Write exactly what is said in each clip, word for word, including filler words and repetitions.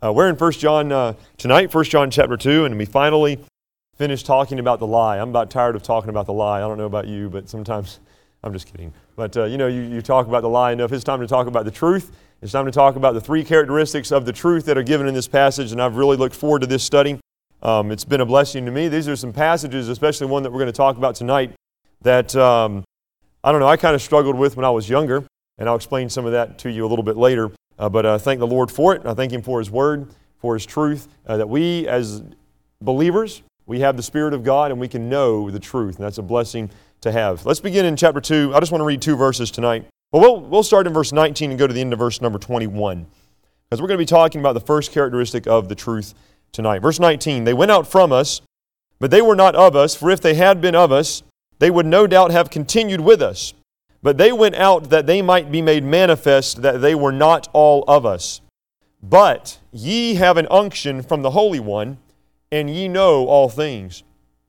Uh, we're in First John uh, tonight, First John chapter two, and we finally finished talking about the lie. I'm about tired of talking about the lie. I don't know about you, but sometimes, I'm just kidding. But uh, you know, you, you talk about the lie enough. It's time to talk about the truth. It's time to talk about the three characteristics of the truth that are given in this passage, and I've really looked forward to this study. Um, it's been a blessing to me. These are some passages, especially one that we're going to talk about tonight, that, um, I don't know, I kind of struggled with when I was younger, and I'll explain some of that to you a little bit later. Uh, but I uh, thank the Lord for it. I thank Him for His Word, for His truth, uh, that we as believers, we have the Spirit of God and we can know the truth, and that's a blessing to have. Let's begin in chapter two. I just want to read two verses tonight. Well, we'll, we'll start in verse nineteen and go to the end of verse number twenty-one, because we're going to be talking about the first characteristic of the truth tonight. Verse nineteen, they went out from us, but they were not of us, for if they had been of us, they would no doubt have continued with us. But they went out that they might be made manifest that they were not all of us. But ye have an unction from the Holy One, and ye know all things.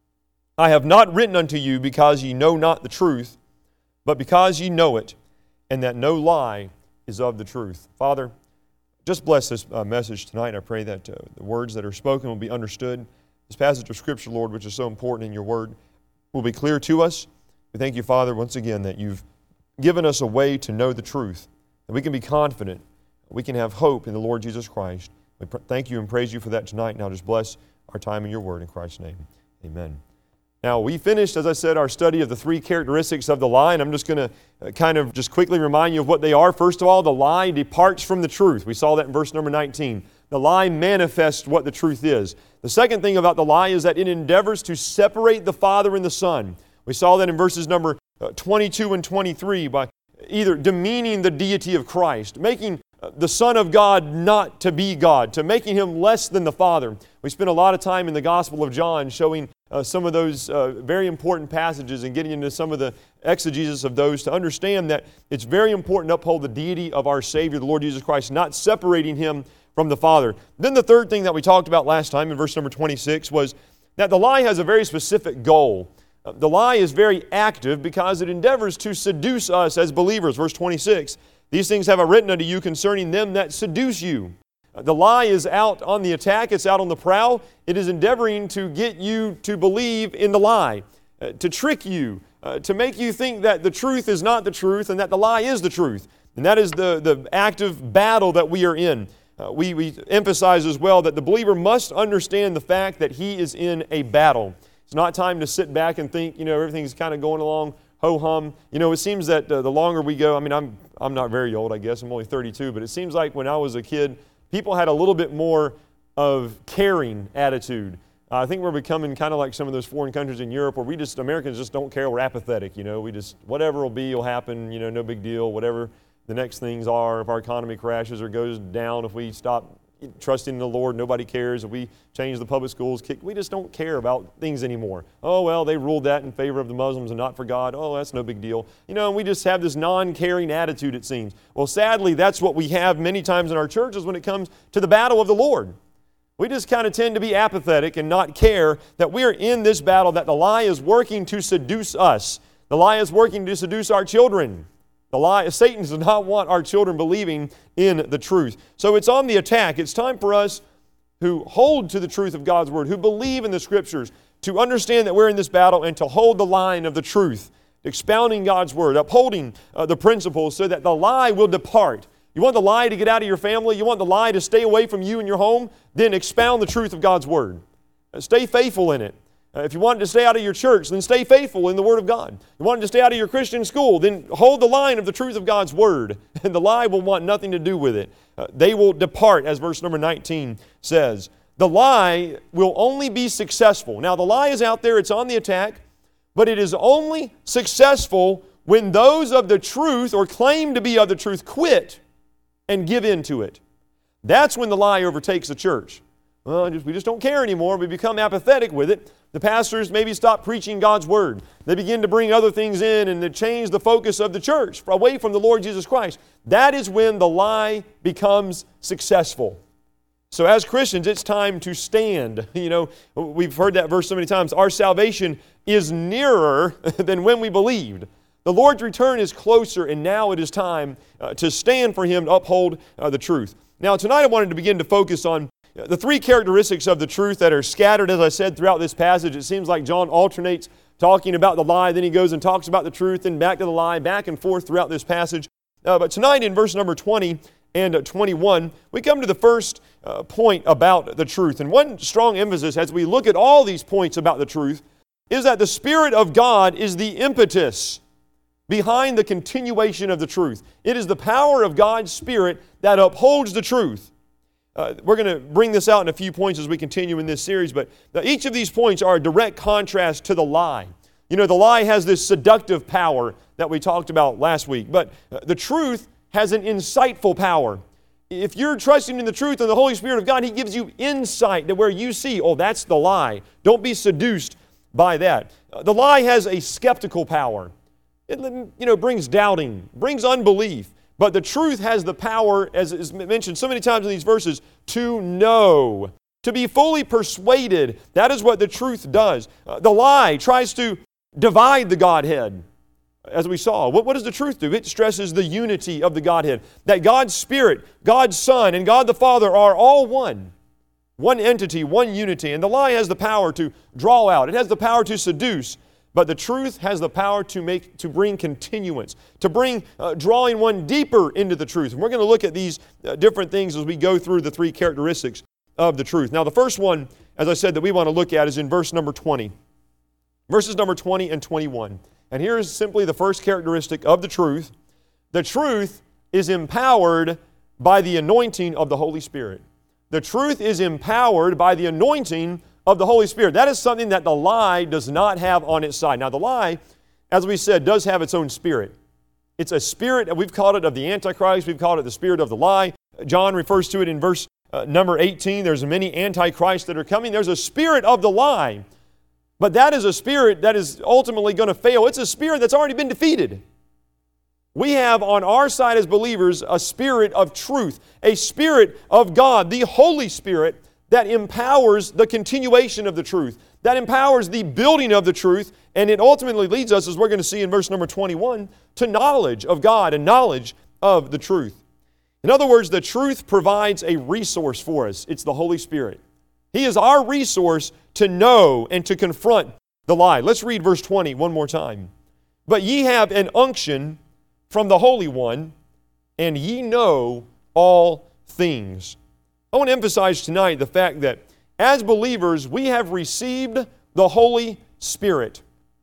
I have not written unto you because ye know not the truth, but because ye know it, and that no lie is of the truth. Father, just bless this uh, message tonight. I pray that uh, the words that are spoken will be understood. This passage of Scripture, Lord, which is so important in your Word, will be clear to us. We thank you, Father, once again, that you've given us a way to know the truth, that we can be confident, we can have hope in the Lord Jesus Christ. We pr- thank you and praise you for that tonight. Now just bless our time in your Word in Christ's name. Amen. Now we finished, as I said, our study of the three characteristics of the lie, and I'm just going to uh, kind of just quickly remind you of what they are. First of all, the lie departs from the truth. We saw that in verse number nineteen. The lie manifests what the truth is. The second thing about the lie is that it endeavors to separate the Father and the Son. We saw that in verses number uh, twenty-two and twenty-three by either demeaning the deity of Christ, making uh, the Son of God not to be God, to making Him less than the Father. We spent a lot of time in the Gospel of John showing uh, some of those uh, very important passages and getting into some of the exegesis of those to understand that it's very important to uphold the deity of our Savior, the Lord Jesus Christ, not separating Him from the Father. Then the third thing that we talked about last time in verse number twenty-six was that the lie has a very specific goal. The lie is very active because it endeavors to seduce us as believers. Verse twenty-six, these things have I written unto you concerning them that seduce you. The lie is out on the attack. It's out on the prowl. It is endeavoring to get you to believe in the lie, uh, to trick you, uh, to make you think that the truth is not the truth and that the lie is the truth. And that is the, the active battle that we are in. Uh, we, we emphasize as well that the believer must understand the fact that he is in a battle. It's not time to sit back and think, you know, everything's kind of going along ho-hum. You know, it seems that uh, the longer we go, I mean, I'm I'm not very old, I guess. I'm only thirty-two, but it seems like when I was a kid, people had a little bit more of caring attitude. Uh, I think we're becoming kind of like some of those foreign countries in Europe where we just, Americans just don't care. We're apathetic, you know. We just, whatever will be will happen, you know, no big deal. Whatever the next things are, if our economy crashes or goes down, if we stop trusting in the Lord, nobody cares. If we change the public schools, we just don't care about things anymore. Oh, well, they ruled that in favor of the Muslims and not for God. Oh, that's no big deal. You know, and we just have this non-caring attitude, it seems. Well, sadly, that's what we have many times in our churches when it comes to the battle of the Lord. We just kind of tend to be apathetic and not care that we are in this battle, that the lie is working to seduce us. The lie is working to seduce our children. The lie, Satan does not want our children believing in the truth. So it's on the attack. It's time for us who hold to the truth of God's Word, who believe in the Scriptures, to understand that we're in this battle and to hold the line of the truth, expounding God's Word, upholding uh, the principles so that the lie will depart. You want the lie to get out of your family? You want the lie to stay away from you and your home? Then expound the truth of God's Word. Uh, stay faithful in it. Uh, if you want it to stay out of your church, then stay faithful in the Word of God. You want it to stay out of your Christian school, then hold the line of the truth of God's Word, and the lie will want nothing to do with it. Uh, they will depart, as verse number nineteen says. The lie will only be successful. Now, the lie is out there, it's on the attack, but it is only successful when those of the truth, or claim to be of the truth, quit and give in to it. That's when the lie overtakes the church. Well, we just don't care anymore. We become apathetic with it. The pastors maybe stop preaching God's Word. They begin to bring other things in and they change the focus of the church away from the Lord Jesus Christ. That is when the lie becomes successful. So as Christians, it's time to stand. You know, we've heard that verse so many times. Our salvation is nearer than when we believed. The Lord's return is closer, and now it is time uh, to stand for Him, to uphold uh, the truth. Now, tonight I wanted to begin to focus on the three characteristics of the truth that are scattered, as I said, throughout this passage. It seems like John alternates talking about the lie, then he goes and talks about the truth, and back to the lie, back and forth throughout this passage. Uh, but tonight in verse number twenty and twenty-one, we come to the first uh, point about the truth. And one strong emphasis as we look at all these points about the truth is that the Spirit of God is the impetus behind the continuation of the truth. It is the power of God's Spirit that upholds the truth. Uh, we're going to bring this out in a few points as we continue in this series, but each of these points are a direct contrast to the lie. You know, the lie has this seductive power that we talked about last week, but uh, the truth has an insightful power. If you're trusting in the truth and the Holy Spirit of God, He gives you insight to where you see, oh, that's the lie. Don't be seduced by that. Uh, the lie has a skeptical power. It, you know, brings doubting, brings unbelief. But the truth has the power, as is mentioned so many times in these verses, to know, to be fully persuaded. That is what the truth does. Uh, the lie tries to divide the Godhead, as we saw. What, what does the truth do? It stresses the unity of the Godhead, that God's Spirit, God's Son, and God the Father are all one. One entity, one unity. And the lie has the power to draw out. It has the power to seduce. But the truth has the power to make, to bring continuance, to bring, uh, drawing one deeper into the truth. And we're going to look at these uh, different things as we go through the three characteristics of the truth. Now, the first one, as I said, that we want to look at is in verse number twenty. Verses number twenty and twenty-one. And here is simply the first characteristic of the truth. The truth is empowered by the anointing of the Holy Spirit. The truth is empowered by the anointing of the Holy Spirit. That is something that the lie does not have on its side. Now, the lie, as we said, does have its own spirit. It's a spirit, we've called it of the Antichrist, we've called it the spirit of the lie. John refers to it in verse uh, number eighteen. There's many Antichrists that are coming. There's a spirit of the lie. But that is a spirit that is ultimately going to fail. It's a spirit that's already been defeated. We have on our side as believers a spirit of truth, a spirit of God, the Holy Spirit, that empowers the continuation of the truth, that empowers the building of the truth, and it ultimately leads us, as we're going to see in verse number twenty-one, to knowledge of God and knowledge of the truth. In other words, the truth provides a resource for us. It's the Holy Spirit. He is our resource to know and to confront the lie. Let's read verse twenty one more time. But ye have an unction from the Holy One, and ye know all things. I want to emphasize tonight the fact that as believers, we have received the Holy Spirit.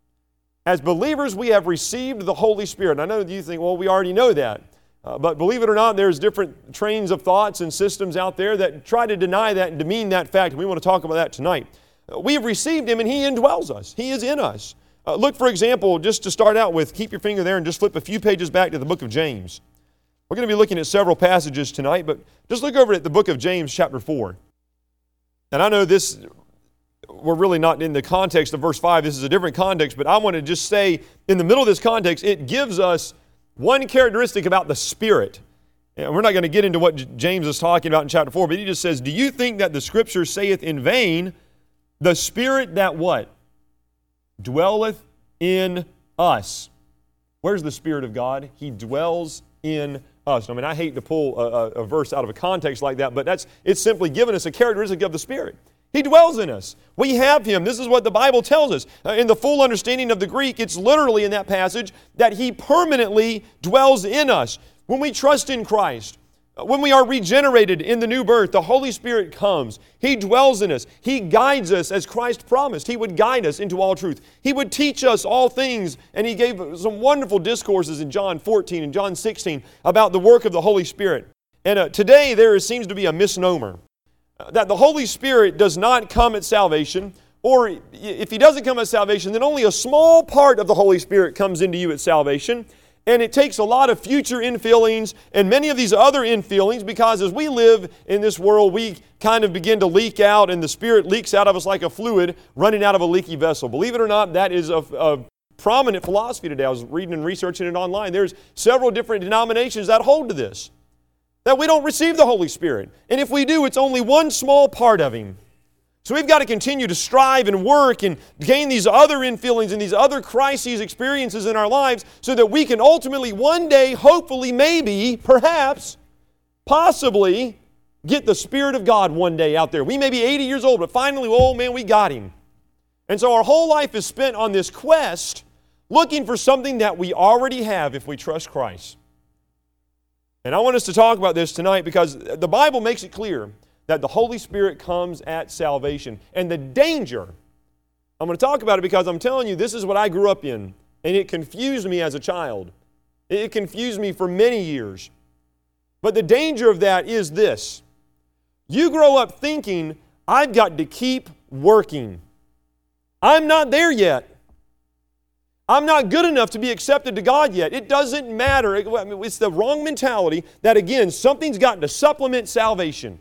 As believers, we have received the Holy Spirit. And I know that you think, well, we already know that. Uh, but believe it or not, there's different trains of thoughts and systems out there that try to deny that and demean that fact. And we want to talk about that tonight. Uh, we have received Him and He indwells us. He is in us. Uh, look, for example, just to start out with, keep your finger there and just flip a few pages back to the book of James. We're going to be looking at several passages tonight, but just look over at the book of James chapter four. And I know this, we're really not in the context of verse five. This is a different context, but I want to just say in the middle of this context, it gives us one characteristic about the Spirit. And we're not going to get into what James is talking about in chapter four, but he just says, do you think that the Scripture saith in vain, the Spirit that what? Dwelleth in us. Where's the Spirit of God? He dwells in us. I mean, I hate to pull a, a, a verse out of a context like that, but that's it's simply giving us a characteristic of the Spirit. He dwells in us. We have Him. This is what the Bible tells us. Uh, in the full understanding of the Greek, it's literally in that passage that He permanently dwells in us. When we trust in Christ, when we are regenerated in the new birth, the Holy Spirit comes. He dwells in us. He guides us as Christ promised. He would guide us into all truth. He would teach us all things. And He gave some wonderful discourses in John fourteen and John sixteen about the work of the Holy Spirit. And uh, today there seems to be a misnomer uh, that the Holy Spirit does not come at salvation, or if He doesn't come at salvation, then only a small part of the Holy Spirit comes into you at salvation. And it takes a lot of future infillings and many of these other infillings, because as we live in this world, we kind of begin to leak out, and the Spirit leaks out of us like a fluid running out of a leaky vessel. Believe it or not, that is a, a prominent philosophy today. I was reading and researching it online. There's several different denominations that hold to this, that we don't receive the Holy Spirit. And if we do, it's only one small part of Him. So we've got to continue to strive and work and gain these other infillings and these other crises experiences in our lives so that we can ultimately one day, hopefully, maybe, perhaps, possibly get the Spirit of God one day out there. We may be eighty years old, but finally, oh man, we got Him. And so our whole life is spent on this quest looking for something that we already have if we trust Christ. And I want us to talk about this tonight because the Bible makes it clear that the Holy Spirit comes at salvation. And the danger, I'm going to talk about it because I'm telling you, this is what I grew up in. And it confused me as a child. It confused me for many years. But the danger of that is this. You grow up thinking, I've got to keep working. I'm not there yet. I'm not good enough to be accepted to God yet. It doesn't matter. It's the wrong mentality that, again, something's got to supplement salvation.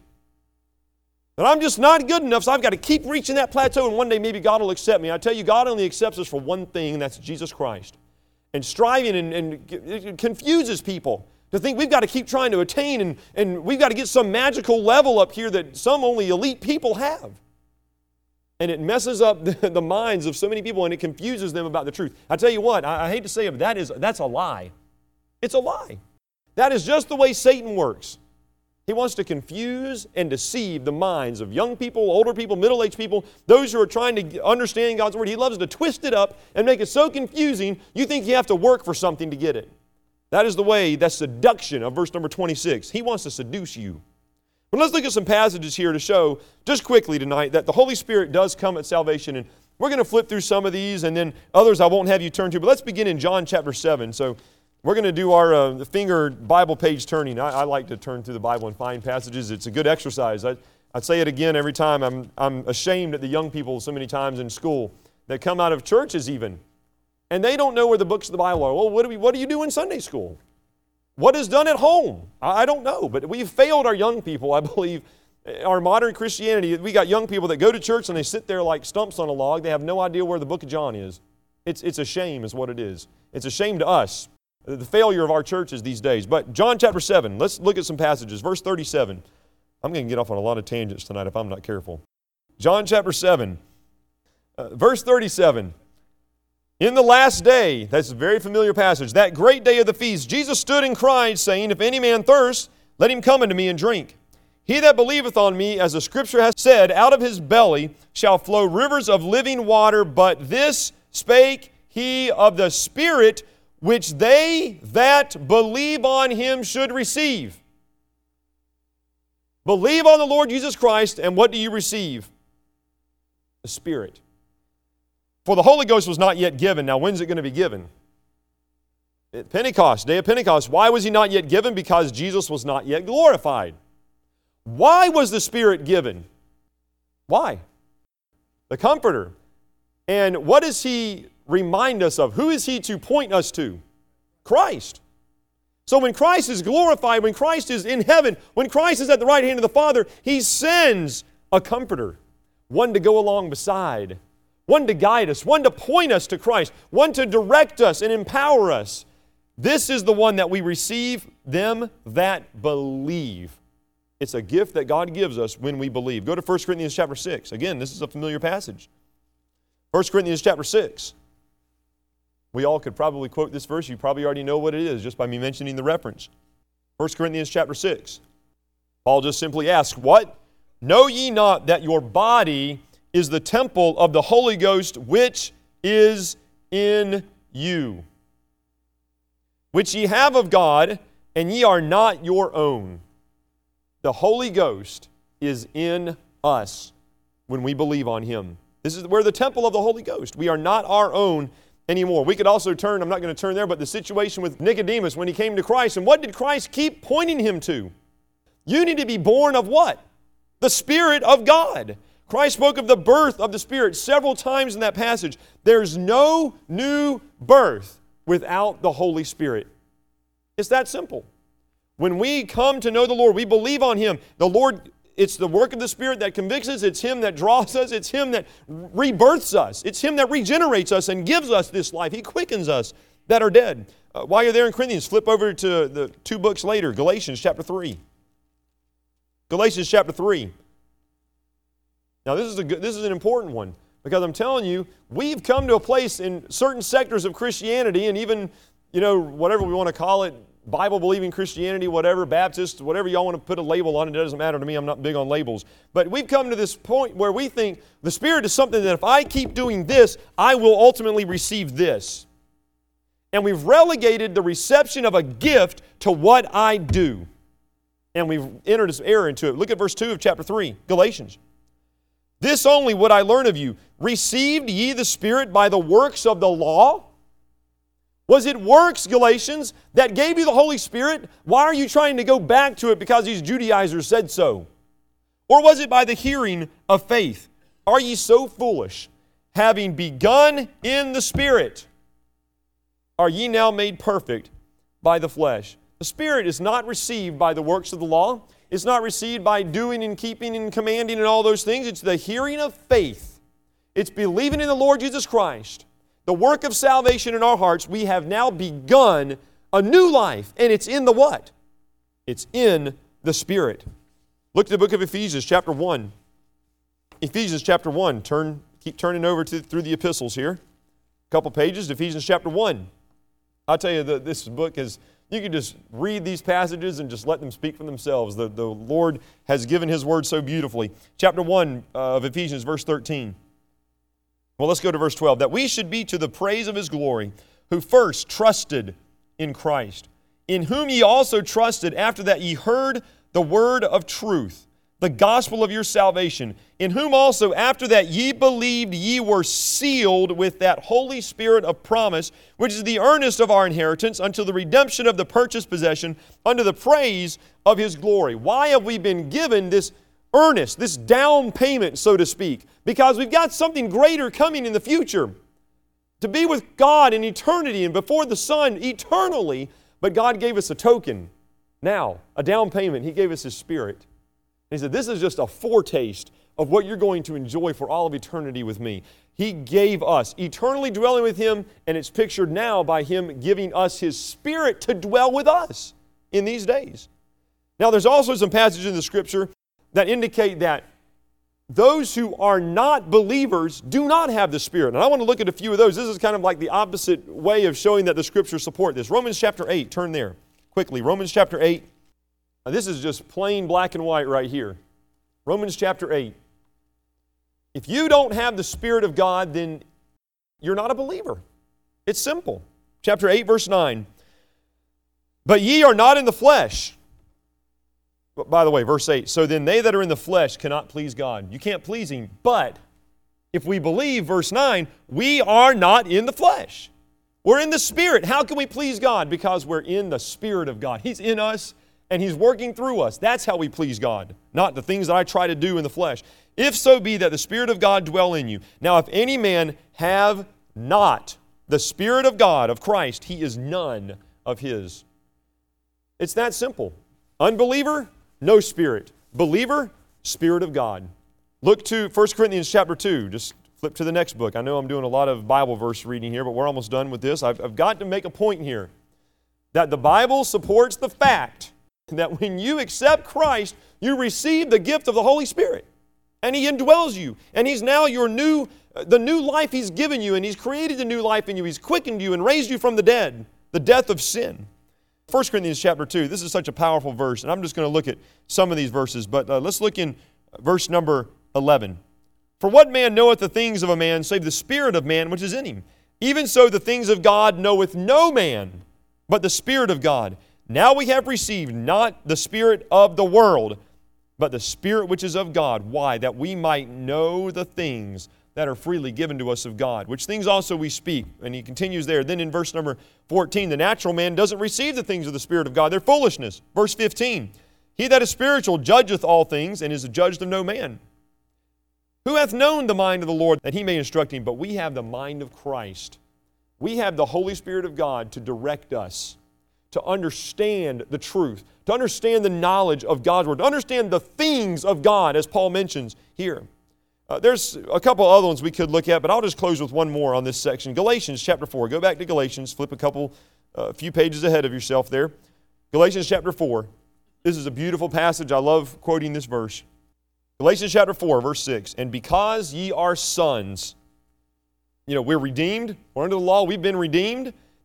But I'm just not good enough, so I've got to keep reaching that plateau, and one day maybe God will accept me. I tell you, God only accepts us for one thing, and that's Jesus Christ. And striving and, and it confuses people to think we've got to keep trying to attain, and, and we've got to get some magical level up here that some only elite people have. And it messes up the, the minds of so many people, and it confuses them about the truth. I tell you what, I, I hate to say it, but that is, that's a lie. It's a lie. That is just the way Satan works. He wants to confuse and deceive the minds of young people, older people, middle-aged people, those who are trying to understand God's Word. He loves to twist it up and make it so confusing, you think you have to work for something to get it. That is the way, that seduction of verse number twenty-six. He wants to seduce you. But let's look at some passages here to show, just quickly tonight, that the Holy Spirit does come at salvation. And we're going to flip through some of these, and then others I won't have you turn to. But let's begin in John chapter seven. So we're going to do our uh, finger Bible page turning. I, I like to turn through the Bible and find passages. It's a good exercise. I, I say it again every time. I'm, I'm ashamed at the young people so many times in school that come out of churches even, and they don't know where the books of the Bible are. Well, what do, we, what do you do in Sunday school? What is done at home? I don't know, but we've failed our young people, I believe. Our modern Christianity, we got young people that go to church and they sit there like stumps on a log. They have no idea where the book of John is. It's, it's a shame is what it is. It's a shame to us, the failure of our churches these days. But John chapter seven, let's look at some passages. Verse thirty-seven. I'm going to get off on a lot of tangents tonight if I'm not careful. John chapter seven, uh, verse thirty-seven. In the last day, that's a very familiar passage, that great day of the feast, Jesus stood and cried, saying, If any man thirst, let him come unto me and drink. He that believeth on me, as the Scripture hath said, out of his belly shall flow rivers of living water. But this spake he of the Spirit, which they that believe on him should receive. Believe on the Lord Jesus Christ, and what do you receive? The Spirit. For the Holy Ghost was not yet given. Now, when's it going to be given? At Pentecost, day of Pentecost. Why was He not yet given? Because Jesus was not yet glorified. Why was the Spirit given? Why? The Comforter. And what does He remind us of? Who is He to point us to? Christ. So when Christ is glorified, when Christ is in heaven, when Christ is at the right hand of the Father, He sends a Comforter, one to go along beside, one to guide us, one to point us to Christ, one to direct us and empower us. This is the one that we receive, them that believe. It's a gift that God gives us when we believe. Go to First Corinthians chapter six. Again, this is a familiar passage. First Corinthians chapter six. We all could probably quote this verse. You probably already know what it is just by me mentioning the reference. First Corinthians chapter six. Paul just simply asks, What? Know ye not that your body is the temple of the Holy Ghost which is in you, which ye have of God, and ye are not your own. The Holy Ghost is in us when we believe on Him. This is we're the temple of the Holy Ghost. We are not our own anymore. We could also turn, I'm not going to turn there, but the situation with Nicodemus when he came to Christ. And what did Christ keep pointing him to? You need to be born of what? The Spirit of God. Christ spoke of the birth of the Spirit several times in that passage. There's no new birth without the Holy Spirit. It's that simple. When we come to know the Lord, we believe on Him. The Lord, it's the work of the Spirit that convicts us. It's Him that draws us. It's Him that rebirths us. It's Him that regenerates us and gives us this life. He quickens us that are dead. Uh, while you're there in Corinthians, flip over to the two books later, Galatians chapter three. Galatians chapter three. Now, this is a good, this is an important one because I'm telling you, we've come to a place in certain sectors of Christianity and even, you know, whatever we want to call it, Bible-believing Christianity, whatever, Baptist, whatever y'all want to put a label on it, it doesn't matter to me. I'm not big on labels. But we've come to this point where we think the Spirit is something that if I keep doing this, I will ultimately receive this. And we've relegated the reception of a gift to what I do. And we've entered this error into it. Look at verse two of chapter three, Galatians. This only would I learn of you. Received ye the Spirit by the works of the law? Was it works, Galatians, that gave you the Holy Spirit? Why are you trying to go back to it because these Judaizers said so? Or was it by the hearing of faith? Are ye so foolish? Having begun in the Spirit, are ye now made perfect by the flesh? The Spirit is not received by the works of the law. It's not received by doing and keeping and commanding and all those things. It's the hearing of faith. It's believing in the Lord Jesus Christ. The work of salvation in our hearts, we have now begun a new life. And it's in the what? It's in the Spirit. Look at the book of Ephesians chapter one. Ephesians chapter one. Turn, keep turning over to, through the epistles here. A couple pages to Ephesians chapter one. I'll tell you that this book is, you can just read these passages and just let them speak for themselves. The, the Lord has given His Word so beautifully. Chapter one of Ephesians, verse thirteen. Well, let's go to verse twelve. That we should be to the praise of His glory, who first trusted in Christ, in whom ye also trusted after that ye heard the word of truth, the gospel of your salvation, in whom also after that ye believed ye were sealed with that Holy Spirit of promise, which is the earnest of our inheritance until the redemption of the purchased possession, unto the praise of His glory. Why have we been given this earnest, this down payment, so to speak? Because we've got something greater coming in the future. To be with God in eternity and before the Son eternally. But God gave us a token. Now, a down payment. He gave us His Spirit. And He said, this is just a foretaste of what you're going to enjoy for all of eternity with me. He gave us eternally dwelling with Him, and it's pictured now by Him giving us His Spirit to dwell with us in these days. Now, there's also some passages in the Scripture that indicate that those who are not believers do not have the Spirit. And I want to look at a few of those. This is kind of like the opposite way of showing that the Scriptures support this. Romans chapter eight, turn there quickly. Romans chapter eight. Now, this is just plain black and white right here. Romans chapter eight. If you don't have the Spirit of God, then you're not a believer. It's simple. Chapter eight, verse nine. But ye are not in the flesh. By the way, verse eight, so then they that are in the flesh cannot please God. You can't please Him. But if we believe, verse nine, we are not in the flesh. We're in the Spirit. How can we please God? Because we're in the Spirit of God. He's in us and He's working through us. That's how we please God, not the things that I try to do in the flesh. If so be that the Spirit of God dwell in you. Now, if any man have not the Spirit of God, of Christ, he is none of His. It's that simple. Unbeliever, no Spirit. Believer, Spirit of God. Look to First Corinthians chapter two. Just flip to the next book. I know I'm doing a lot of Bible verse reading here, but we're almost done with this. I've, I've got to make a point here that the Bible supports the fact that when you accept Christ, you receive the gift of the Holy Spirit. And He indwells you. And He's now your new, the new life He's given you. And He's created a new life in you. He's quickened you and raised you from the dead, the death of sin. First Corinthians chapter two, this is such a powerful verse, and I'm just going to look at some of these verses, but uh, let's look in verse number eleven. For what man knoweth the things of a man, save the Spirit of man which is in him? Even so the things of God knoweth no man, but the Spirit of God. Now we have received not the spirit of the world, but the Spirit which is of God. Why? That we might know the things that are freely given to us of God, which things also we speak. And he continues there. Then in verse number fourteen, the natural man doesn't receive the things of the Spirit of God. They're foolishness. Verse fifteen, he that is spiritual judgeth all things, and is judged of no man. Who hath known the mind of the Lord, that He may instruct him? But we have the mind of Christ. We have the Holy Spirit of God to direct us, to understand the truth, to understand the knowledge of God's Word, to understand the things of God, as Paul mentions here. Uh, there's a couple other ones we could look at, but I'll just close with one more on this section. Galatians chapter four. Go back to Galatians. Flip a couple, a uh, few pages ahead of yourself there. Galatians chapter four. This is a beautiful passage. I love quoting this verse. Galatians chapter four, verse six. And because ye are sons, you know, we're redeemed. We're under the law. We've been redeemed.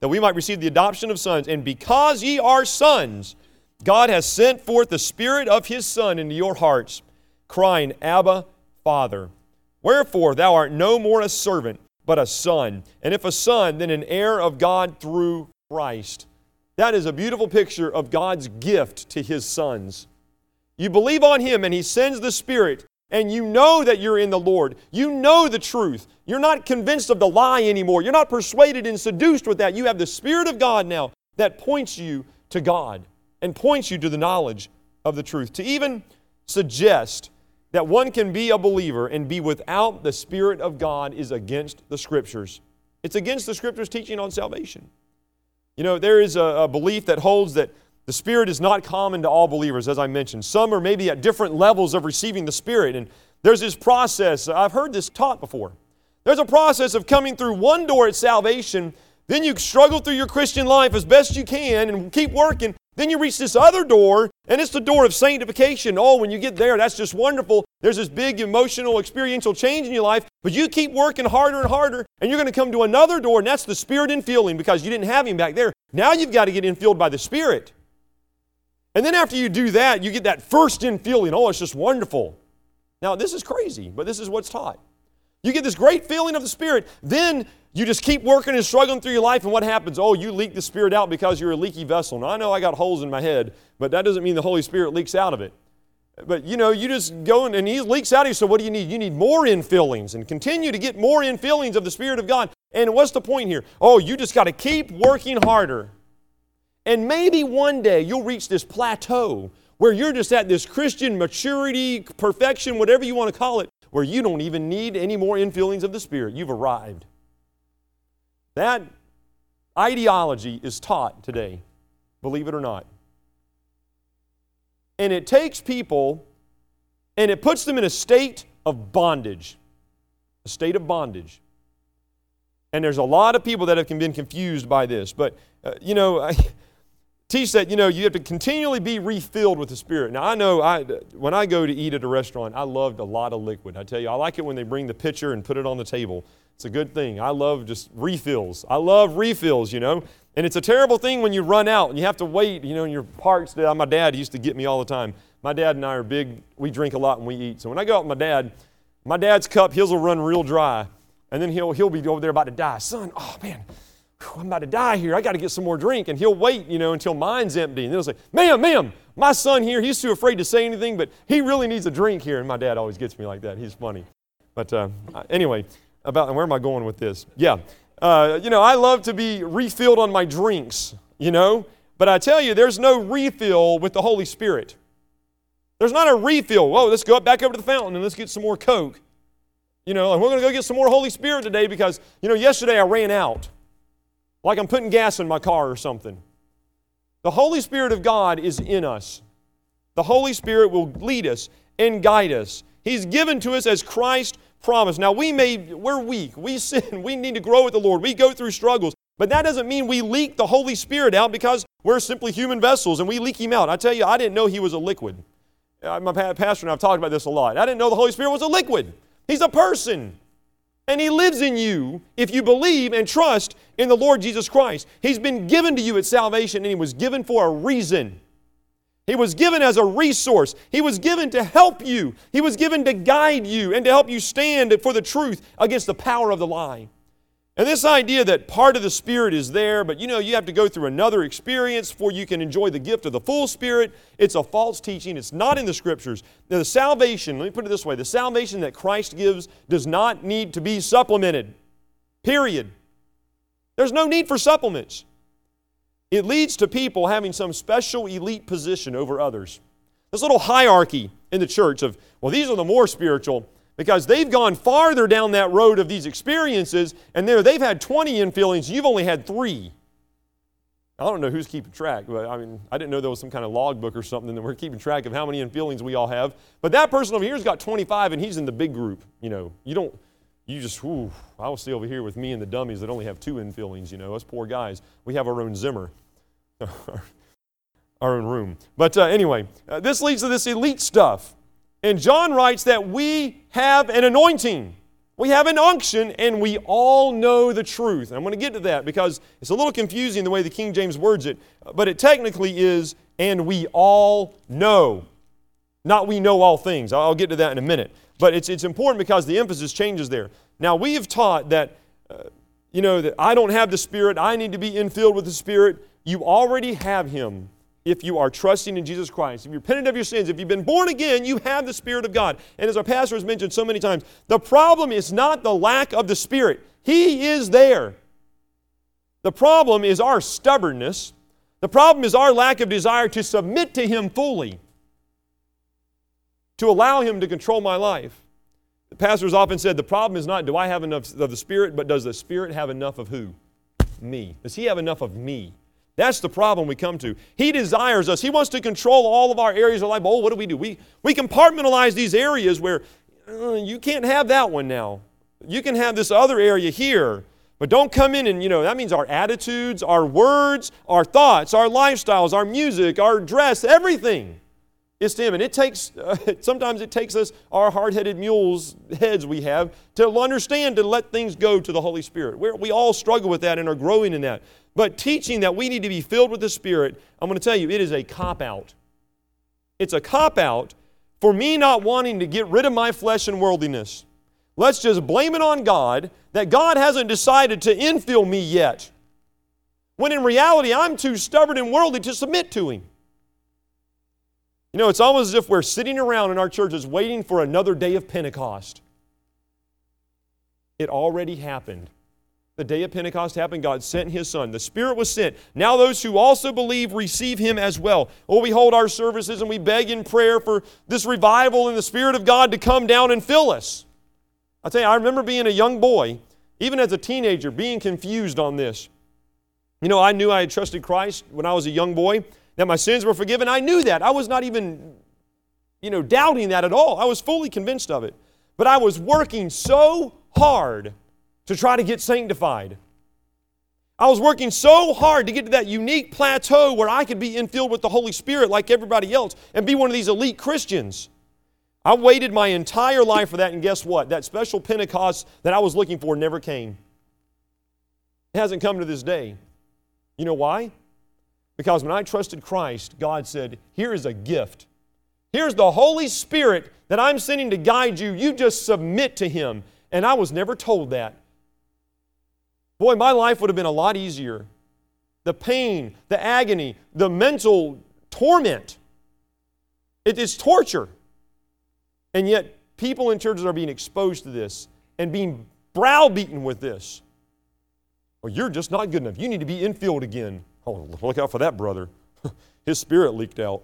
that we might receive the adoption of sons. And because ye are sons, God has sent forth the Spirit of His Son into your hearts, crying, Abba, Father. Wherefore thou art no more a servant, but a son. And if a son, then an heir of God through Christ. That is a beautiful picture of God's gift to His sons. You believe on Him and He sends the Spirit, and you know that you're in the Lord. You know the truth. You're not convinced of the lie anymore. You're not persuaded and seduced with that. You have the Spirit of God now that points you to God and points you to the knowledge of the truth. To even suggest that one can be a believer and be without the Spirit of God is against the Scriptures. It's against the Scriptures' teaching on salvation. You know, there is a, a belief that holds that the Spirit is not common to all believers, as I mentioned. Some are maybe at different levels of receiving the Spirit. And there's this process. I've heard this taught before. There's a process of coming through one door at salvation. Then you struggle through your Christian life as best you can and keep working. Then you reach this other door, and it's the door of sanctification. Oh, when you get there, that's just wonderful. There's this big emotional, experiential change in your life. But you keep working harder and harder, and you're going to come to another door, and that's the Spirit infilling because you didn't have Him back there. Now you've got to get infilled by the Spirit. And then after you do that, you get that first infilling. Oh, it's just wonderful. Now, this is crazy, but this is what's taught. You get this great feeling of the Spirit. Then you just keep working and struggling through your life, and what happens? Oh, you leak the Spirit out because you're a leaky vessel. Now, I know I got holes in my head, but that doesn't mean the Holy Spirit leaks out of it. But, you know, you just go and He leaks out of you, so what do you need? You need more infillings and continue to get more infillings of the Spirit of God. And what's the point here? Oh, you just got to keep working harder. And maybe one day you'll reach this plateau where you're just at this Christian maturity, perfection, whatever you want to call it, where you don't even need any more infillings of the Spirit. You've arrived. That ideology is taught today, believe it or not. And it takes people and it puts them in a state of bondage. A state of bondage. And there's a lot of people that have been confused by this. But, uh, you know, I teach that, you know, you have to continually be refilled with the Spirit. Now, I know I, when I go to eat at a restaurant, I loved a lot of liquid. I tell you, I like it when they bring the pitcher and put it on the table. It's a good thing. I love just refills. I love refills, you know. And it's a terrible thing when you run out and you have to wait, you know, in your parks. My dad used to get me all the time. My dad and I are big, we drink a lot when we eat. So when I go out with my dad, my dad's cup, his will run real dry. And then he'll, he'll be over there about to die. Son, oh man, whew, I'm about to die here. I got to get some more drink. And he'll wait, you know, until mine's empty. And then he'll say, ma'am, ma'am, my son here, he's too afraid to say anything, but he really needs a drink here. And my dad always gets me like that. He's funny. But uh, anyway, about where am I going with this? Yeah. Uh, you know, I love to be refilled on my drinks, you know. But I tell you, there's no refill with the Holy Spirit. There's not a refill. Whoa, let's go back over to the fountain and let's get some more Coke. You know, and we're going to go get some more Holy Spirit today because, you know, yesterday I ran out. Like I'm putting gas in my car or something. The Holy Spirit of God is in us. The Holy Spirit will lead us and guide us. He's given to us as Christ promised. Now, we may, we're weak. We sin. We need to grow with the Lord. We go through struggles. But that doesn't mean we leak the Holy Spirit out because we're simply human vessels and we leak Him out. I tell you, I didn't know He was a liquid. My pastor and I have talked about this a lot. I didn't know the Holy Spirit was a liquid. He's a person. And He lives in you if you believe and trust in the Lord Jesus Christ. He's been given to you at salvation, and He was given for a reason. He was given as a resource. He was given to help you. He was given to guide you and to help you stand for the truth against the power of the lie. And this idea that part of the Spirit is there, but you know, you have to go through another experience before you can enjoy the gift of the full Spirit, it's a false teaching. It's not in the Scriptures. Now, the salvation, let me put it this way, the salvation that Christ gives does not need to be supplemented. Period. There's no need for supplements. It leads to people having some special elite position over others. This little hierarchy in the church of, well, these are the more spiritual, because they've gone farther down that road of these experiences, and there they've had twenty infillings, you've only had three. I don't know who's keeping track, but I mean, I didn't know there was some kind of logbook or something that we're keeping track of how many infillings we all have. But that person over here's got twenty-five, and he's in the big group. You know, you don't, you just, whew, I will stay over here with me and the dummies that only have two infillings, you know, us poor guys. We have our own Zimmer, our own room. But uh, anyway, uh, this leads to this elite stuff. And John writes that we have an anointing. We have an unction, and we all know the truth. And I'm going to get to that because it's a little confusing the way the King James words it, but it technically is, and we all know. Not we know all things. I'll get to that in a minute. But it's, it's important because the emphasis changes there. Now, we have taught that, uh, you know, that I don't have the Spirit, I need to be infilled with the Spirit. You already have Him. If you are trusting in Jesus Christ, if you're repentant of your sins, if you've been born again, you have the Spirit of God. And as our pastor has mentioned so many times, the problem is not the lack of the Spirit. He is there. The problem is our stubbornness. The problem is our lack of desire to submit to Him fully, to allow Him to control my life. The pastors often said, the problem is not do I have enough of the Spirit, but does the Spirit have enough of who? Me. Does He have enough of me? That's the problem we come to. He desires us. He wants to control all of our areas of life. Oh, what do we do? We, we compartmentalize these areas where uh, you can't have that one now. You can have this other area here. But don't come in and, you know, that means our attitudes, our words, our thoughts, our lifestyles, our music, our dress, everything is to Him. And it takes, uh, sometimes it takes us, our hard-headed mules' heads we have, to understand to let things go to the Holy Spirit. We're, we all struggle with that and are growing in that. But teaching that we need to be filled with the Spirit, I'm going to tell you, it is a cop-out. It's a cop-out for me not wanting to get rid of my flesh and worldliness. Let's just blame it on God that God hasn't decided to infill me yet. When in reality, I'm too stubborn and worldly to submit to Him. You know, it's almost as if we're sitting around in our churches waiting for another day of Pentecost. It already happened. The day of Pentecost happened. God sent His Son. The Spirit was sent. Now those who also believe receive Him as well. Oh, we hold our services and we beg in prayer for this revival and the Spirit of God to come down and fill us. I'll tell you, I remember being a young boy, even as a teenager, being confused on this. You know, I knew I had trusted Christ when I was a young boy, that my sins were forgiven. I knew that. I was not even, you know, doubting that at all. I was fully convinced of it. But I was working so hard to try to get sanctified. I was working so hard to get to that unique plateau where I could be infilled with the Holy Spirit like everybody else and be one of these elite Christians. I waited my entire life for that, and guess what? That special Pentecost that I was looking for never came. It hasn't come to this day. You know why? Because when I trusted Christ, God said, here is a gift. Here's the Holy Spirit that I'm sending to guide you. You just submit to Him. And I was never told that. Boy, my life would have been a lot easier. The pain, the agony, the mental torment. It is torture. And yet, people in churches are being exposed to this and being browbeaten with this. Well, you're just not good enough. You need to be infilled again. Oh, look out for that brother. His spirit leaked out.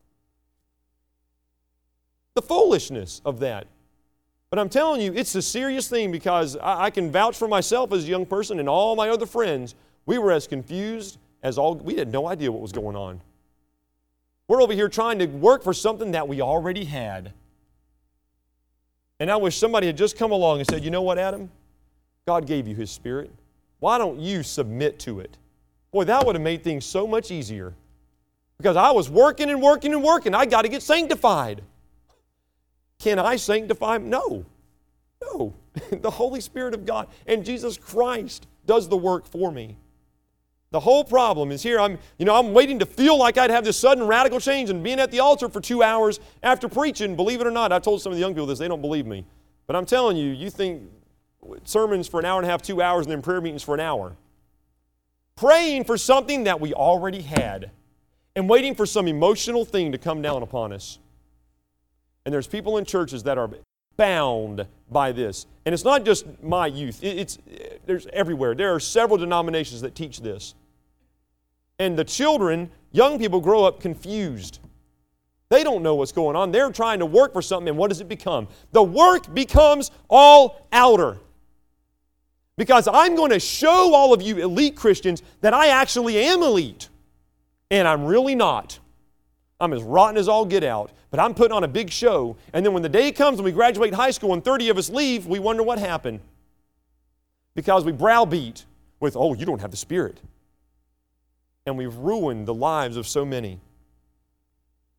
The foolishness of that. But I'm telling you, it's a serious thing because I, I can vouch for myself as a young person and all my other friends. We were as confused as all, we had no idea what was going on. We're over here trying to work for something that we already had. And I wish somebody had just come along and said, you know what, Adam? God gave you His Spirit. Why don't you submit to it? Boy, that would have made things so much easier. Because I was working and working and working. I got to get sanctified. Can I sanctify? No. No. The Holy Spirit of God and Jesus Christ does the work for me. The whole problem is here. I'm, you know, I'm waiting to feel like I'd have this sudden radical change and being at the altar for two hours after preaching. Believe it or not, I told some of the young people this. They don't believe me. But I'm telling you, you think sermons for an hour and a half, two hours, and then prayer meetings for an hour. Praying for something that we already had and waiting for some emotional thing to come down upon us. And there's people in churches that are bound by this. And it's not just my youth. It's, there's everywhere. There are several denominations that teach this. And the children, young people grow up confused. They don't know what's going on. They're trying to work for something, and what does it become? The work becomes all outer. Because I'm going to show all of you elite Christians that I actually am elite. And I'm really not. I'm as rotten as all get out. But I'm putting on a big show. And then when the day comes when we graduate high school and thirty of us leave, we wonder what happened. Because we browbeat with, oh, you don't have the Spirit. And we've ruined the lives of so many.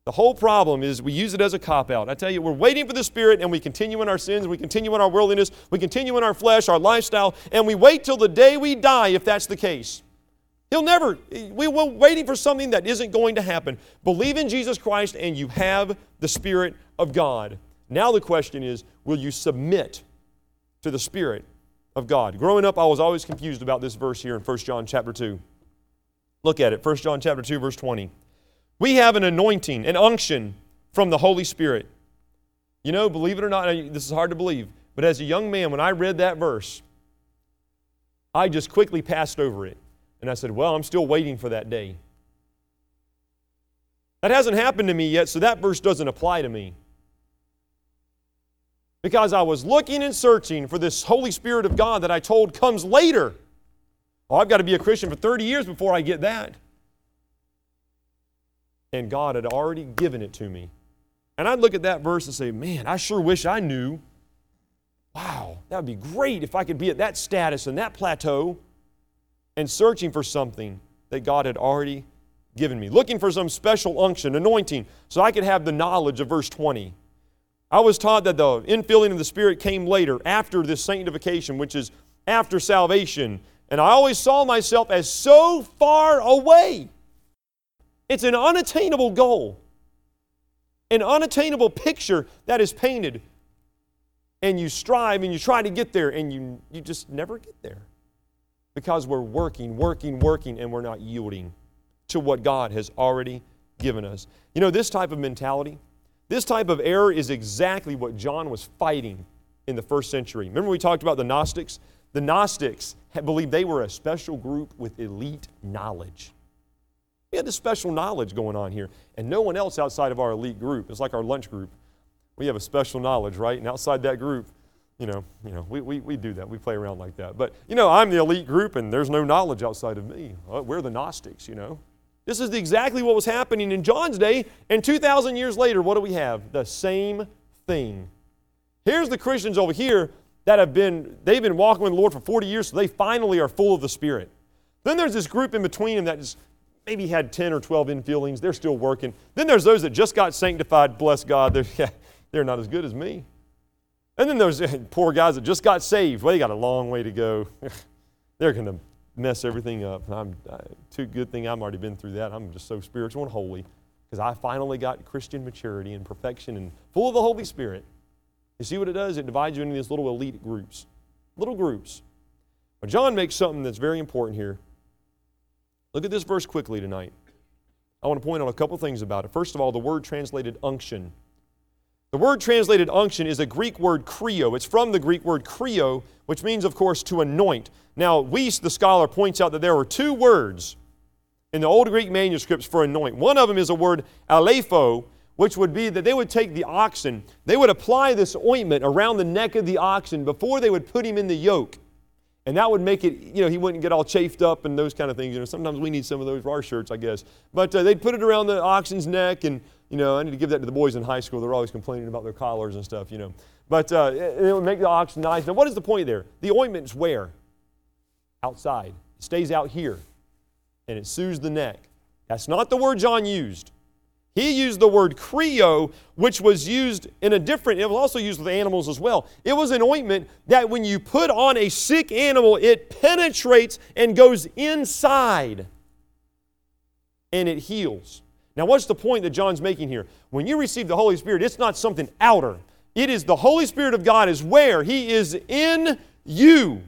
The whole problem is we use it as a cop-out. I tell you, we're waiting for the Spirit, and we continue in our sins, we continue in our worldliness, we continue in our flesh, our lifestyle, and we wait till the day we die if that's the case. He'll never, we were waiting for something that isn't going to happen. Believe in Jesus Christ and you have the Spirit of God. Now the question is, will you submit to the Spirit of God? Growing up, I was always confused about this verse here in First John chapter two. Look at it, First John chapter two, verse twenty. We have an anointing, an unction from the Holy Spirit. You know, believe it or not, this is hard to believe, but as a young man, when I read that verse, I just quickly passed over it. And I said, well, I'm still waiting for that day. That hasn't happened to me yet, so that verse doesn't apply to me. Because I was looking and searching for this Holy Spirit of God that I told comes later. Oh, I've got to be a Christian for thirty years before I get that. And God had already given it to me. And I'd look at that verse and say, man, I sure wish I knew. Wow, that would be great if I could be at that status and that plateau and searching for something that God had already given me. Looking for some special unction, anointing, so I could have the knowledge of verse twenty. I was taught that the infilling of the Spirit came later, after this sanctification, which is after salvation. And I always saw myself as so far away. It's an unattainable goal, an unattainable picture that is painted. And you strive and you try to get there, and you, you just never get there. Because we're working, working, working, and we're not yielding to what God has already given us. You know, this type of mentality, this type of error is exactly what John was fighting in the first century. Remember we talked about the Gnostics? The Gnostics believed they were a special group with elite knowledge. We had this special knowledge going on here, and no one else outside of our elite group. It's like our lunch group. We have a special knowledge, right? And outside that group, you know, you know, we, we, we do that. We play around like that. But, you know, I'm the elite group, and there's no knowledge outside of me. Well, we're the Gnostics, you know. This is exactly what was happening in John's day, and two thousand years later, what do we have? The same thing. Here's the Christians over here that have been, they've been walking with the Lord for forty years, so they finally are full of the Spirit. Then there's this group in between them that just maybe had ten or twelve infillings. They're still working. Then there's those that just got sanctified. Bless God. They're, yeah, they're not as good as me. And then there's poor guys that just got saved. Well, they got a long way to go. They're going to mess everything up. I'm, I, too good thing I've already been through that. I'm just so spiritual and holy because I finally got Christian maturity and perfection and full of the Holy Spirit. You see what it does? It divides you into these little elite groups. Little groups. But John makes something that's very important here. Look at this verse quickly tonight. I want to point out a couple things about it. First of all, the word translated unction. The word translated unction is a Greek word kreo. It's from the Greek word kreo, which means, of course, to anoint. Now, Weiss, the scholar, points out that there were two words in the Old Greek manuscripts for anoint. One of them is a word alepho, which would be that they would take the oxen, they would apply this ointment around the neck of the oxen before they would put him in the yoke. And that would make it, you know, he wouldn't get all chafed up and those kind of things. You know, sometimes we need some of those for our shirts, I guess. But uh, they'd put it around the oxen's neck, and, you know, I need to give that to the boys in high school. They're always complaining about their collars and stuff, you know. But uh, it, it would make the oxen nice. Now, what is the point there? The ointment's where? Outside. It stays out here, and it soothes the neck. That's not the word John used. He used the word kreo, which was used in a different, it was also used with animals as well. It was an ointment that when you put on a sick animal, it penetrates and goes inside, and it heals. Now, what's the point that John's making here? When you receive the Holy Spirit, it's not something outer. It is the Holy Spirit of God is where? He is in you.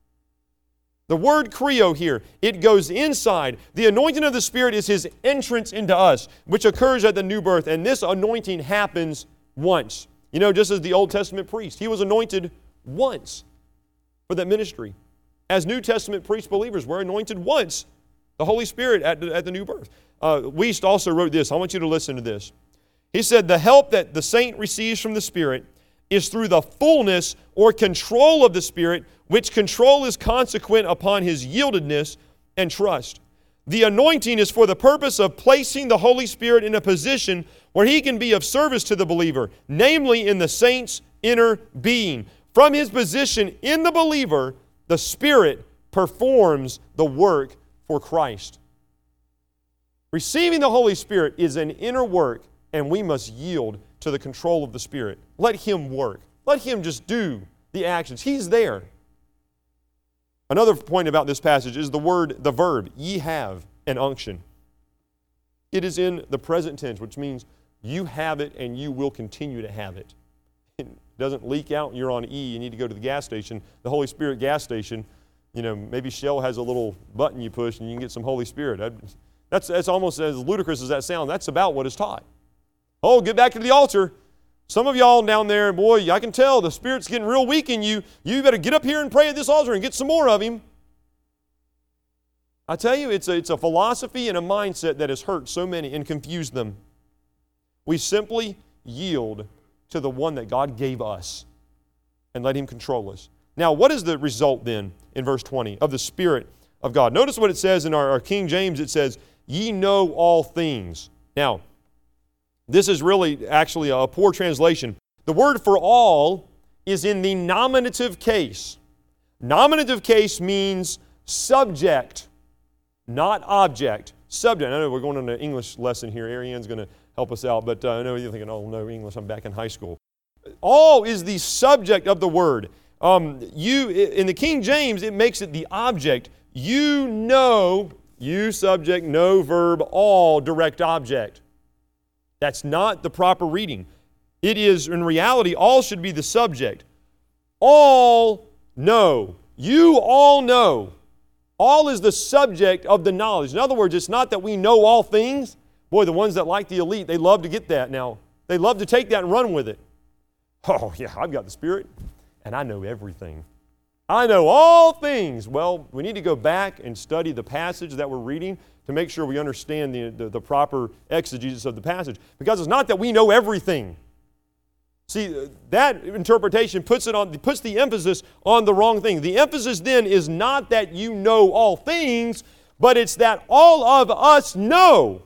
The word kreo here, it goes inside. The anointing of the Spirit is His entrance into us, which occurs at the new birth. And this anointing happens once. You know, just as the Old Testament priest, he was anointed once for that ministry. As New Testament priest believers, we're anointed once. The Holy Spirit at the, at the new birth. Uh, Weiss also wrote this. I want you to listen to this. He said, the help that the saint receives from the Spirit is through the fullness or control of the Spirit, which control is consequent upon his yieldedness and trust. The anointing is for the purpose of placing the Holy Spirit in a position where He can be of service to the believer, namely in the saint's inner being. From His position in the believer, the Spirit performs the work for Christ. Receiving the Holy Spirit is an inner work and we must yield to the control of the Spirit. Let Him work. Let Him just do the actions. He's there. Another point about this passage is the word, the verb, ye have an unction. It is in the present tense, which means you have it and you will continue to have it. It doesn't leak out and you're on E, you need to go to the gas station, the Holy Spirit gas station. You know, maybe Shell has a little button you push and you can get some Holy Spirit. That's, that's almost as ludicrous as that sounds. That's about what is taught. Oh, get back to the altar. Some of y'all down there, boy, I can tell the Spirit's getting real weak in you. You better get up here and pray at this altar and get some more of Him. I tell you, it's a, it's a philosophy and a mindset that has hurt so many and confused them. We simply yield to the one that God gave us and let Him control us. Now, what is the result then in verse twenty of the Spirit of God? Notice what it says in our, our King James. It says, ye know all things. Now, this is really actually a poor translation. The word for all is in the nominative case. Nominative case means subject, not object. Subject. I know we're going on an English lesson here. Ariane's going to help us out, but uh, I know you're thinking, oh, no English, I'm back in high school. All is the subject of the word. Um, you in the King James, it makes it the object. You know, you subject, know verb, all direct object. That's not the proper reading. It is, in reality, all should be the subject. All know. You all know. All is the subject of the knowledge. In other words, it's not that we know all things. Boy, the ones that like the elite, they love to get that now. They love to take that and run with it. Oh, yeah, I've got the Spirit, and I know everything. I know all things. Well, we need to go back and study the passage that we're reading to make sure we understand the, the, the proper exegesis of the passage. Because it's not that we know everything. See, that interpretation puts it on, puts the emphasis on the wrong thing. The emphasis then is not that you know all things, but it's that all of us know.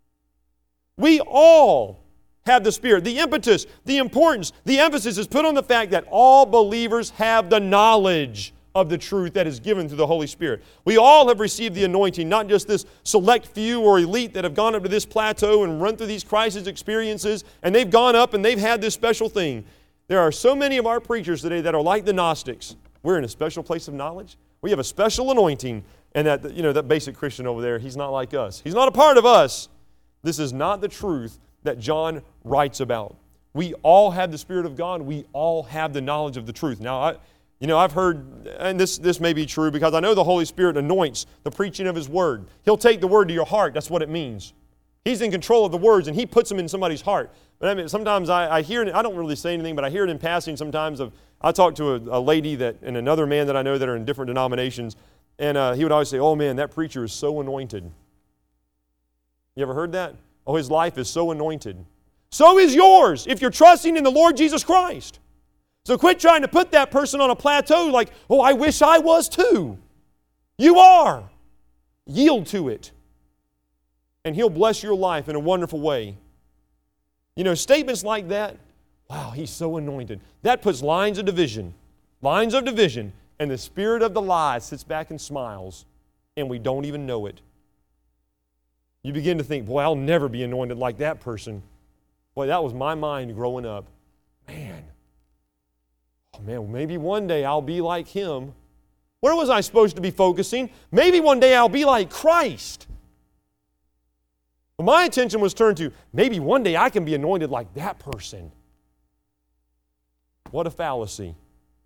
We all have the Spirit. The impetus, the importance, the emphasis is put on the fact that all believers have the knowledge of the truth that is given through the Holy Spirit. We all have received the anointing, not just this select few or elite that have gone up to this plateau and run through these crisis experiences, and they've gone up and they've had this special thing. There are so many of our preachers today that are like the Gnostics. We're in a special place of knowledge. We have a special anointing, and that, you know, that basic Christian over there, he's not like us. He's not a part of us. This is not the truth that John writes about. We all have the Spirit of God. We all have the knowledge of the truth. Now, I, you know, I've heard, and this, this may be true because I know the Holy Spirit anoints the preaching of His Word. He'll take the Word to your heart. That's what it means. He's in control of the words, and He puts them in somebody's heart. But I mean, sometimes I, I hear it, I don't really say anything, but I hear it in passing sometimes. Of I talk to a, a lady that, and another man that I know that are in different denominations, and uh, he would always say, oh man, that preacher is so anointed. You ever heard that? Oh, his life is so anointed. So is yours if you're trusting in the Lord Jesus Christ. So quit trying to put that person on a plateau like, oh, I wish I was too. You are. Yield to it. And He'll bless your life in a wonderful way. You know, statements like that, wow, he's so anointed. That puts lines of division. Lines of division. And the spirit of the lie sits back and smiles. And we don't even know it. You begin to think, boy, I'll never be anointed like that person. Boy, that was my mind growing up. Man. Oh, man, maybe one day I'll be like him. Where was I supposed to be focusing? Maybe one day I'll be like Christ. But my attention was turned to, maybe one day I can be anointed like that person. What a fallacy.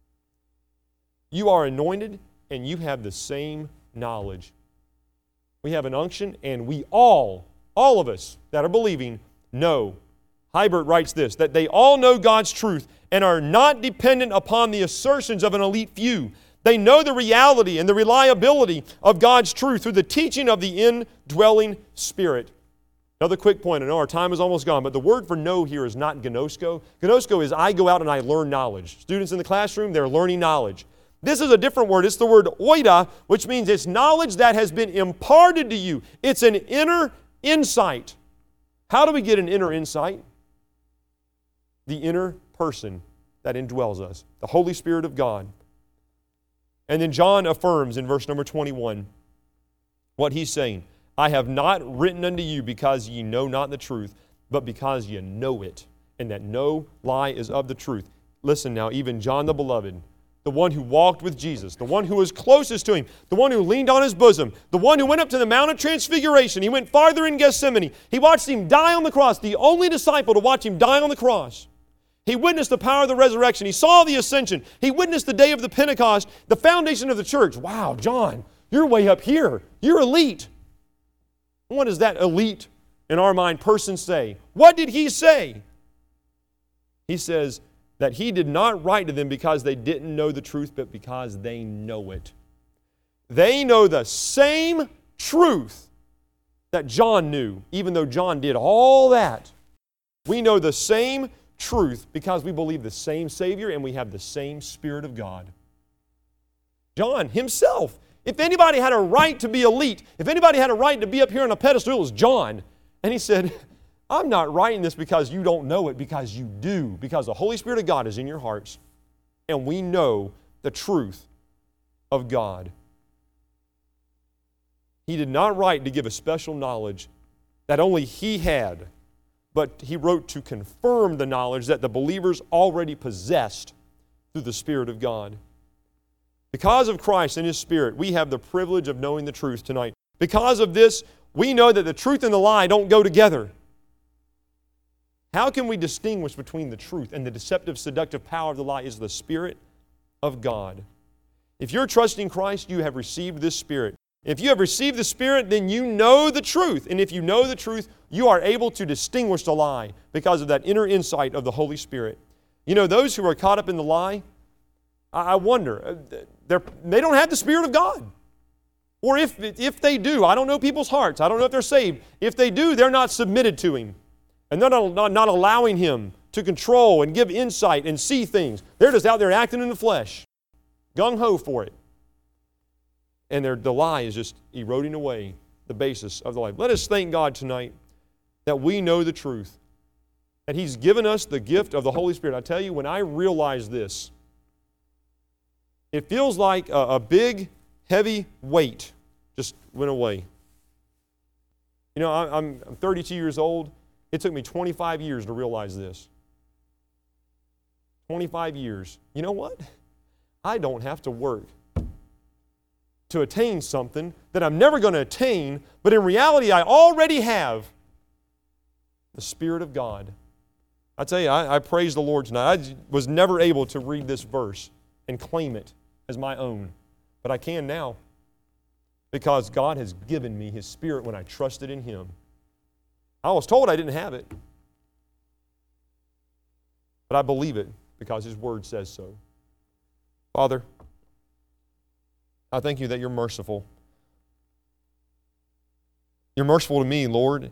You are anointed and you have the same knowledge. We have an unction, and we all, all of us that are believing, know. Hybert writes this, that they all know God's truth and are not dependent upon the assertions of an elite few. They know the reality and the reliability of God's truth through the teaching of the indwelling Spirit. Another quick point, I know our time is almost gone, but the word for know here is not gnosko. Gnosko is I go out and I learn knowledge. Students in the classroom, they're learning knowledge. This is a different word. It's the word oida, which means it's knowledge that has been imparted to you. It's an inner insight. How do we get an inner insight? The inner person that indwells us, the Holy Spirit of God. And then John affirms in verse number twenty-one what he's saying. I have not written unto you because ye know not the truth, but because you know it, and that no lie is of the truth. Listen now, even John the Beloved, the one who walked with Jesus, the one who was closest to Him, the one who leaned on His bosom, the one who went up to the Mount of Transfiguration. He went farther in Gethsemane. He watched Him die on the cross, the only disciple to watch Him die on the cross. He witnessed the power of the resurrection. He saw the ascension. He witnessed the day of the Pentecost, the foundation of the church. Wow, John, you're way up here. You're elite. What does that elite, in our mind, person say? What did he say? He says that he did not write to them because they didn't know the truth, but because they know it. They know the same truth that John knew, even though John did all that. We know the same truth because we believe the same Savior and we have the same Spirit of God. John himself, if anybody had a right to be elite, if anybody had a right to be up here on a pedestal, it was John. And he said, I'm not writing this because you don't know it, because you do, because the Holy Spirit of God is in your hearts, and we know the truth of God. He did not write to give a special knowledge that only he had, but he wrote to confirm the knowledge that the believers already possessed through the Spirit of God. Because of Christ and His Spirit, we have the privilege of knowing the truth tonight. Because of this, we know that the truth and the lie don't go together. How can we distinguish between the truth and the deceptive, seductive power of the lie? Is the Spirit of God. If you're trusting Christ, you have received this Spirit. If you have received the Spirit, then you know the truth. And if you know the truth, you are able to distinguish the lie because of that inner insight of the Holy Spirit. You know, those who are caught up in the lie, I wonder, they're, they don't have the Spirit of God. Or if, if they do, I don't know people's hearts. I don't know if they're saved. If they do, they're not submitted to Him. And they're not, not, not allowing Him to control and give insight and see things. They're just out there acting in the flesh, gung-ho for it. And their, the lie is just eroding away the basis of the life. Let us thank God tonight that we know the truth, that He's given us the gift of the Holy Spirit. I tell you, when I realize this, it feels like a, a big, heavy weight just went away. You know, I, I'm, I'm thirty-two years old. It took me twenty-five years to realize this. twenty-five years. You know what? I don't have to work to attain something that I'm never going to attain, but in reality I already have the Spirit of God. I tell you, I, I praise the Lord tonight. I was never able to read this verse and claim it as my own, but I can now because God has given me His Spirit when I trusted in Him. I was told I didn't have it, but I believe it because His Word says so. Father, I thank You that You're merciful. You're merciful to me, Lord,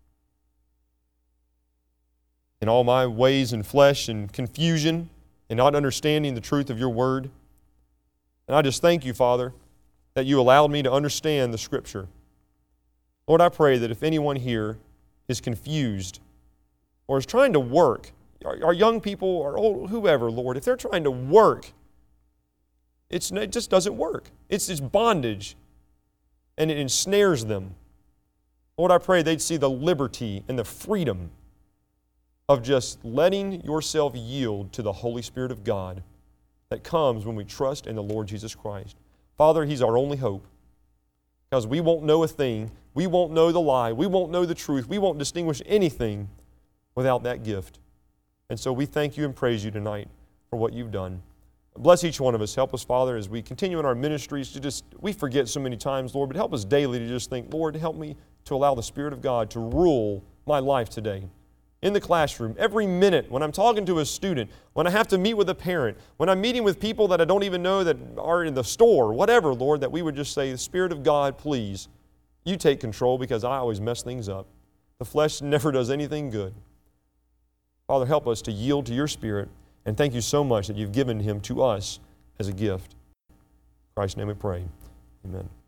in all my ways and flesh and confusion and not understanding the truth of Your Word. And I just thank You, Father, that You allowed me to understand the Scripture. Lord, I pray that if anyone here is confused or is trying to work, our, our young people or old, whoever, Lord, if they're trying to work, it's, it just doesn't work. It's this bondage, and it ensnares them. Lord, I pray they'd see the liberty and the freedom of just letting yourself yield to the Holy Spirit of God that comes when we trust in the Lord Jesus Christ. Father, He's our only hope because we won't know a thing. We won't know the lie. We won't know the truth. We won't distinguish anything without that gift. And so we thank You and praise You tonight for what You've done. Bless each one of us. Help us, Father, as we continue in our ministries to just, we forget so many times, Lord, but help us daily to just think, Lord, help me to allow the Spirit of God to rule my life today. In the classroom, every minute, when I'm talking to a student, when I have to meet with a parent, when I'm meeting with people that I don't even know that are in the store, whatever, Lord, that we would just say, the Spirit of God, please, You take control because I always mess things up. The flesh never does anything good. Father, help us to yield to Your Spirit, and thank You so much that You've given Him to us as a gift. In Christ's name we pray. Amen.